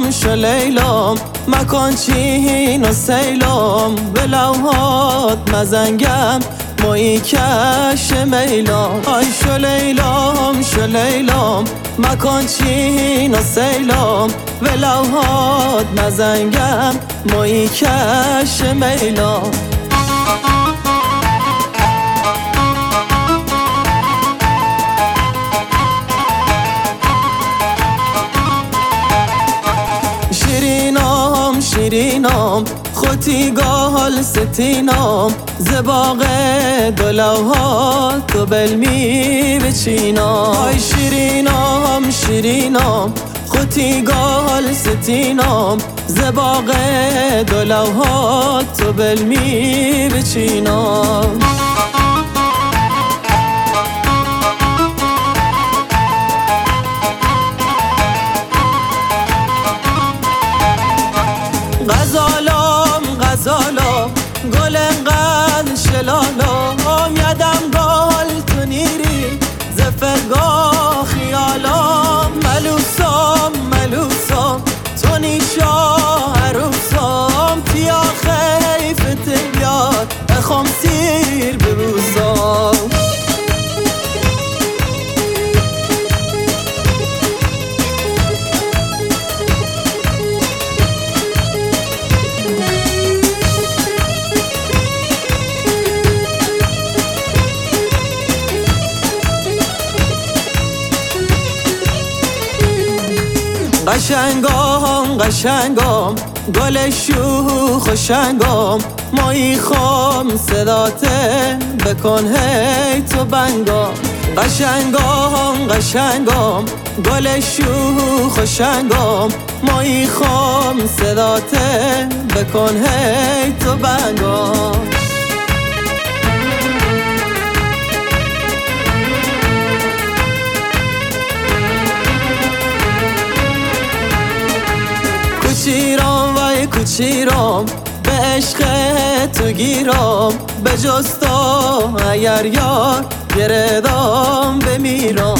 لیلام شو لیلام مکان چین و سیلام به لوحات مزنگم مایی کش میلام آی شو لیلام مکان چین و سیلام به لوحات مزنگم مایی کش میلام شیرینام خوتی گال ستینام زباغ دلوها تو بلمی بچینام آی شیرینام خوتی گال ستینام زباغ دلوها تو بلمی بچینام غزالام گل انقدر شلالام یدم گل تو نیری زفرگاه خیالام ملوسام تو نیشا عروسام تیا خیفت بیار اخم سیر ببوسام قشنگام گل شوخ و شنگام مایی خام صداته بکن هی تو بنگام قشنگام گل شوخ و شنگام مایی خام صداته بکن هی تو بنگام کوچیرام به عشق تو گیرام به جز تو اگر یار گردام بمیرام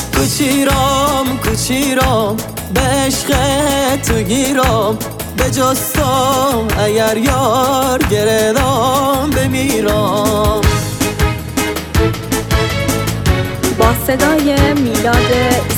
کوچیرام به عشق تو گیرام به جز تو اگر یار گردام بمیرام. با صدای میلاد